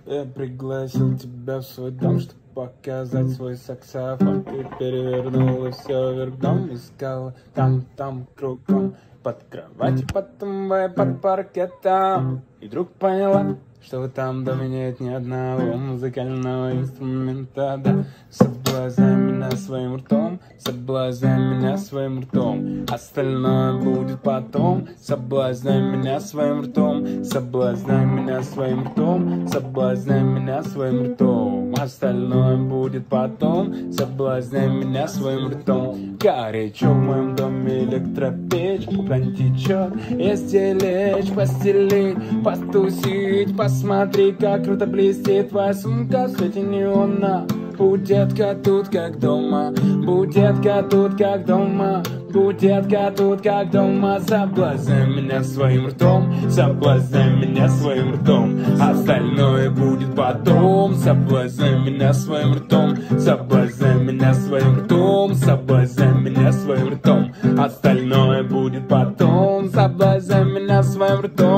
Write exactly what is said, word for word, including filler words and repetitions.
Я пригласил тебя в свой дом, чтобы показать свой саксофон. Ты перевернула все вверх дном, искала там-там кругом, под кроватью, под тумбой, под паркетом. И вдруг поняла, что в этом доме нет ни одного музыкального инструмента, да. Соблазняй меня своим ртом, соблазняй меня своим ртом, остальное будет потом. Соблазняй меня своим ртом, соблазняй меня своим ртом, соблазняй меня своим ртом, остальное будет потом. Соблазняй меня своим ртом. Горячо в моем доме электропечь, купрань течет, есть где лечь, постелить, потусить, посмотри, как круто блестит твоя сумка в свете неона. Будь, детка, тут как дома, будь, детка, тут как дома, будь, детка, тут как дома. Соблазняй меня своим ртом, соблазняй меня своим ртом, остальное будет потом. Соблазняй меня своим ртом, соблазняй меня своим ртом, соблазняй меня своим ртом, остальное будет потом. Соблазняй меня своим ртом.